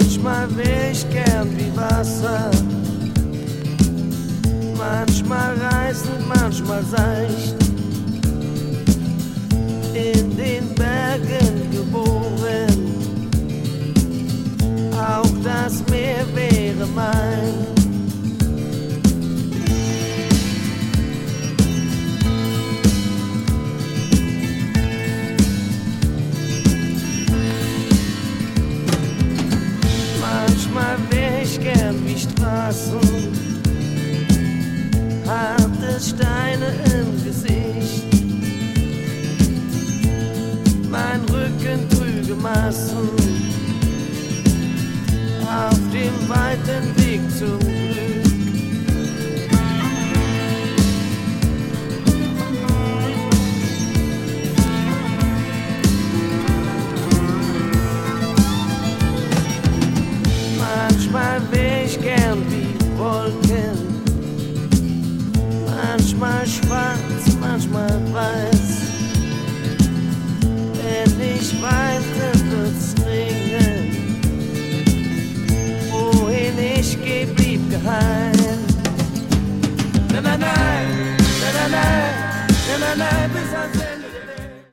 Manchmal wär ich gern wie Wasser, manchmal reißend, manchmal seicht, in den Bergen geboren, auch das Meer wäre mein. Manchmal wär ich gern wie Straßen, harte Steine im Gesicht, mein Rücken trüge Massen auf dem weiten Weg zum